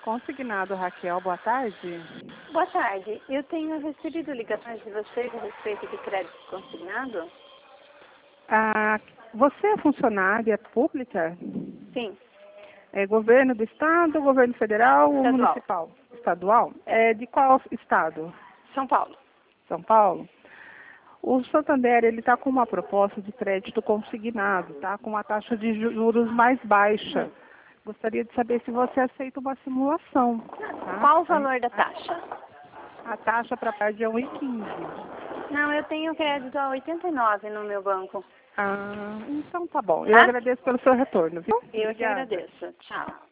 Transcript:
Consignado, Raquel, boa tarde. Boa tarde. Eu tenho recebido ligações de vocês a respeito de crédito consignado? Você é funcionária pública? Sim, É governo do estado, governo federal ou Estadual. municipal? Estadual? É de qual estado? São Paulo. São Paulo? O Santander ele está com uma proposta de crédito consignado, tá? Com uma taxa de juros mais baixa. Gostaria de saber se você aceita uma simulação. Tá? Qual o valor da taxa? A taxa para pagar é 1,15. Não, eu tenho crédito a 89 no meu banco. Então tá bom. Eu Tá? agradeço pelo seu retorno, viu? Eu que Obrigada. agradeço. Tchau.